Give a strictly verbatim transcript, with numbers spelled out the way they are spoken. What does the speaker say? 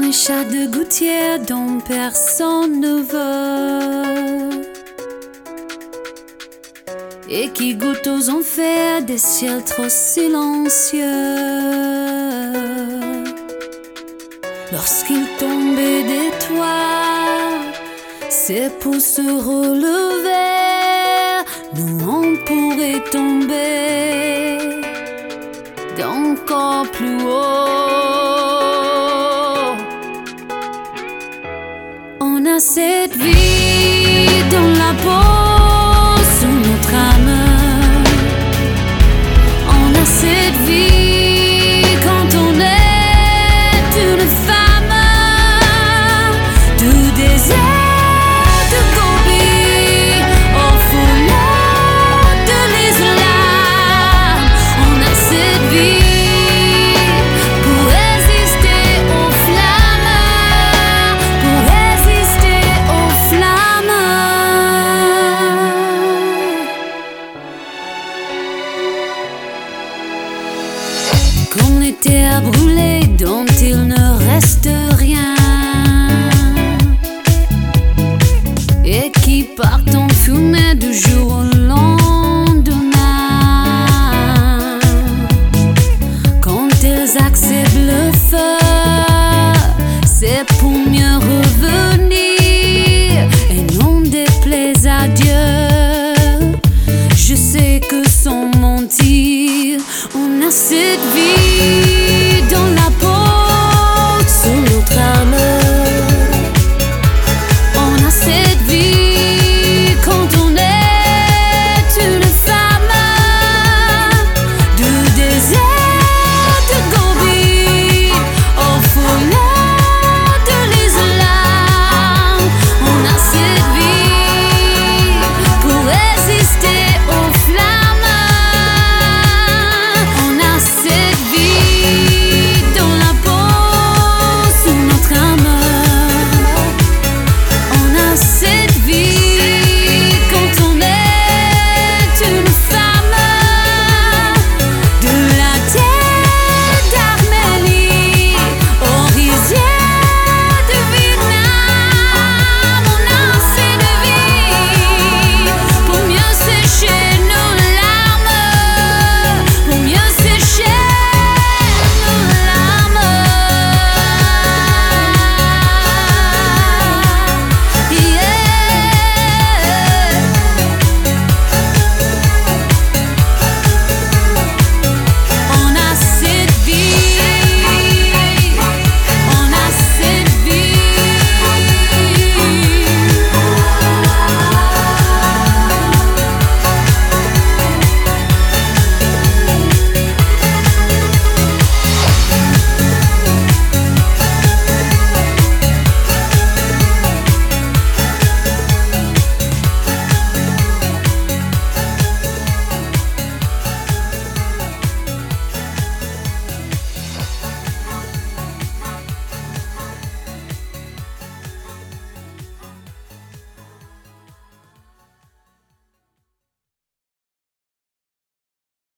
un chat de gouttière dont personne ne veut, et qui goûte aux enfers des ciels trop silencieux. Lorsqu'il tombait des toits, c'est pour se relever. Nous on pourrait tomber d'encore plus haut. On a cette vie dans la peau, sous notre âme. On a cette vie quand on est une femme. Du désert de Gobi au foulard de l'islam. On a cette vie pour résister aux flammes, pour résister aux flammes. Comme les terres brûlées dont il ne reste rien, et qui partent en fumée du jour au lendemain. Quand elles acceptent le feu, c'est pour mieux revenir et non déplaise à Dieu. Je sais que sans mentir, on a cette vie